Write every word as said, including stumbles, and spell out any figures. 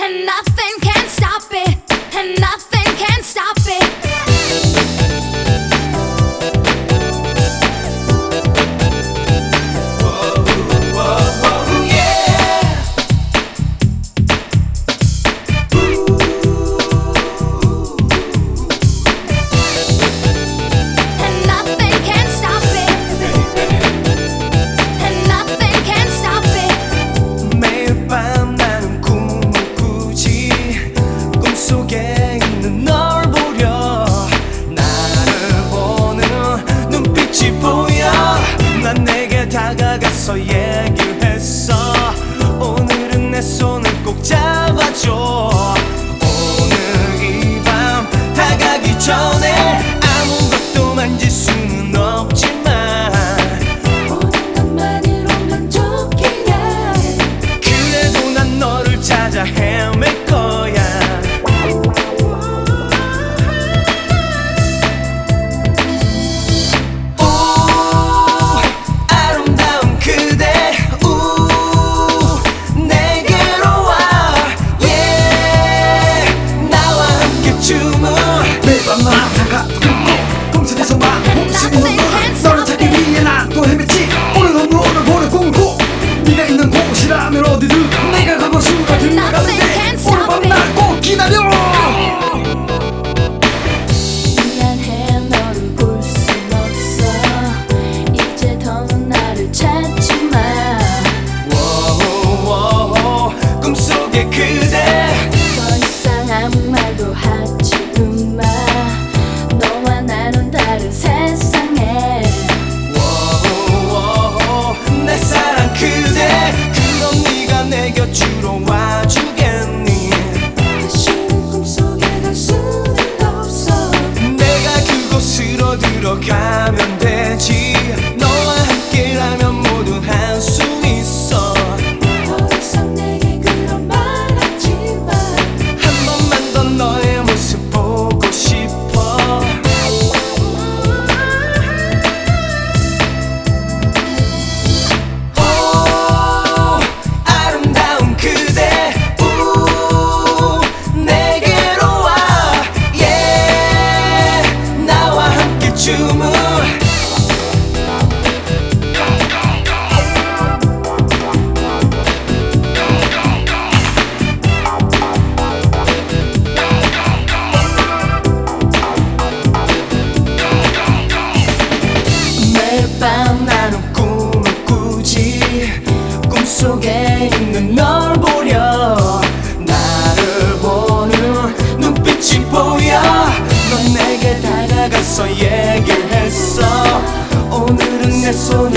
and nothing can stop it, and nothing can stop it. 다가가서 얘기했어. 오늘은 내 손을 꼭 잡아줘. 오늘 이 밤 다가기 전에 아무것도 만질 수는 없지만 오는 것만으로만 좋기야. 그래도 난 너를 찾아 헤맬 거야. 매일 밤 나다가 공천에서 막 홈스는 너를 찾기 위해 난 또 헤맸지. 오늘은 너를 보내 꿈을 꿔. 네가 있는 곳이라면 어디든 내가 가고 싶어 들어가는데 오늘 밤 날 꼭 기다려. 미안해 너를 볼 순 없어. 이제 더는 나를 찾지 마. 워워 꿈속의 그대 더 이상 아무 말도 하지 마. 너와 나는 다른 세상에. 워워 내 사랑 그대 그럼 네가 내 곁으로 와주겠니? 다시는 꿈속에 갈 수는 없어. 내가 그곳으로 들어가면 되지. 너와 함께라면 뭐든 할 수 있어. 더 이상 내게 그런 말 하지 마. 한 번만 더 너의 모습 보고 싶어. 오 아름다운 그대 우 내게로 와. yeah 나와 함께 춤을 매일 밤 나는 꿈을 꾸지. 꿈속에 있는 널 보려 나를 보는 눈빛이 보여. 넌 내게 다가가서 얘기했어. 오늘은 내 손을